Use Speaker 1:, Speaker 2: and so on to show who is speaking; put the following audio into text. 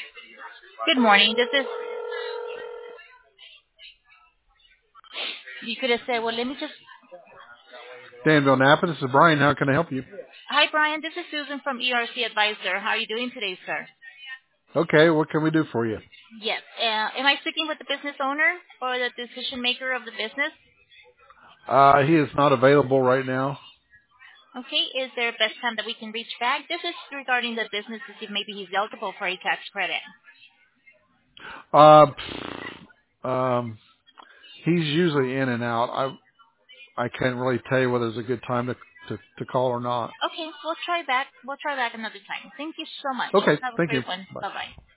Speaker 1: Good morning. This is, you could have said, well, let me just,
Speaker 2: Danville Napa, this is Brian. How can I help you?
Speaker 1: hi, Brian. This is Susan from ERC Advisor. How are you doing today, sir?
Speaker 2: Okay, what can we do for you?
Speaker 1: Yes. Am I speaking with the business owner or the decision maker of the business?
Speaker 2: He is not available right now.
Speaker 1: Okay. Is there a best time that we can reach back? This is regarding the business to see if maybe he's eligible for a tax credit.
Speaker 2: Uh, he's usually in and out. I can't really tell you whether it's a good time to call or not.
Speaker 1: Okay. We'll try back. We'll try back another time. Thank you so much.
Speaker 2: Okay,
Speaker 1: Have a
Speaker 2: thank you.
Speaker 1: great one.
Speaker 2: Bye.
Speaker 1: Bye-bye.